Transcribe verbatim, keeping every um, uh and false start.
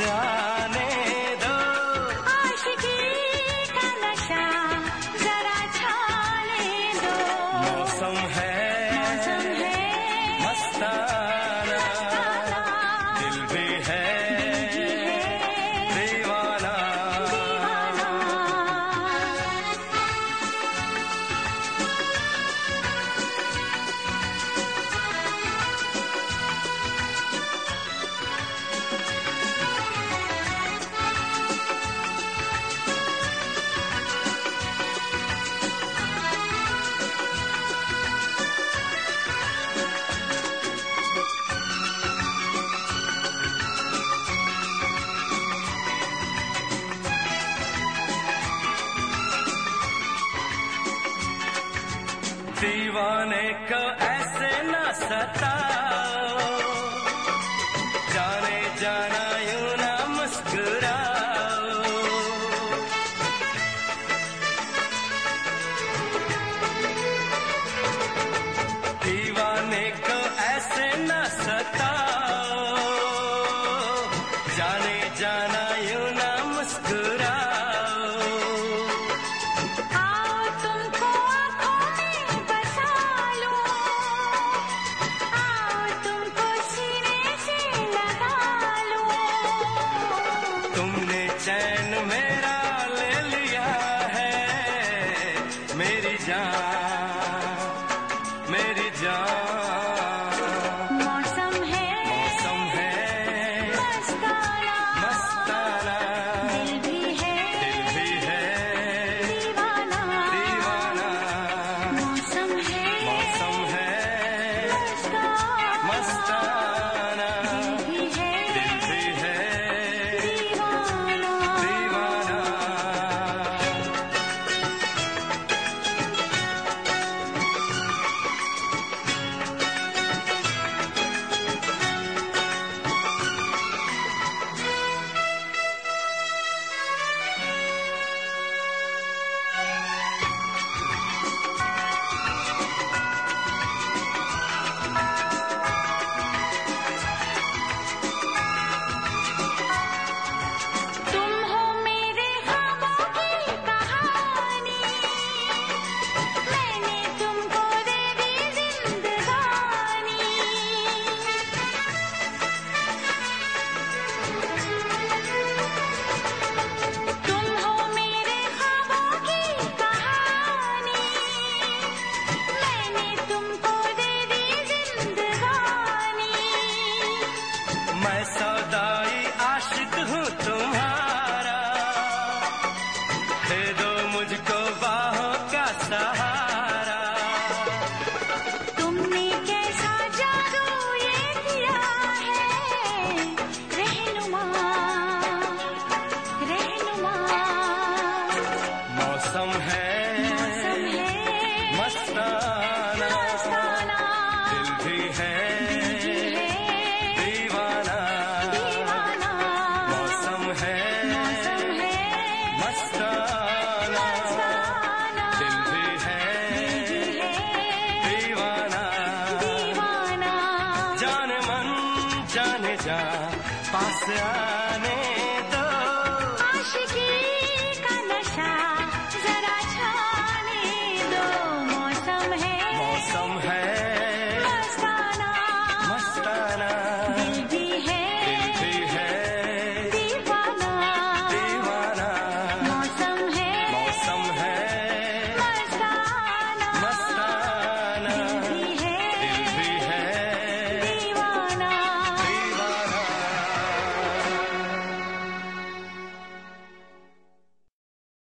आने दो, आशिकी का नशा जरा छाने दो। मौसम है मौसम है मस्ताना, दिल भी है दीवाना। दीवाने को ऐसे न सताओ, जाने जाना यूं ना मुस्कुराओ। दीवाने को ऐसे न सताओ, जाने जाना यूं ना मुस्कुराओ। चैन मेरा ले लिया है, मेरी जान मेरी जान। मौसम है मौसम है मस्ताना, मस्ताना, दिल भी है दिल भी है दीवाना, दीवाना। मौसम है मौसम है मस्ताना, दिल भी है दिल भी है दीवाना। दीवाना। तुम हो मेरे ख्वाबों की कहानी, मैंने तुमको दे दी जिंदगानी। तुम हो मेरे ख्वाबों की कहानी, मैंने तुमको दे दी जिंदगानी। मैं सौदाई आशिक हूँ तुम्हारा, दे दो मुझको बाहों का सहारा। तुमने कैसा जादू ये किया है, रहनुमा रहनुमा। मौसम है मौसम है मस्ताना, मस्ताना, दिल भी है दिल भी है दीवाना। दीवाना। मौसम है मौसम है मस्ताना, मस्ताना, दिल भी है दिल भी है दीवाना। दीवाना। जाने मन जाने जा पास आ।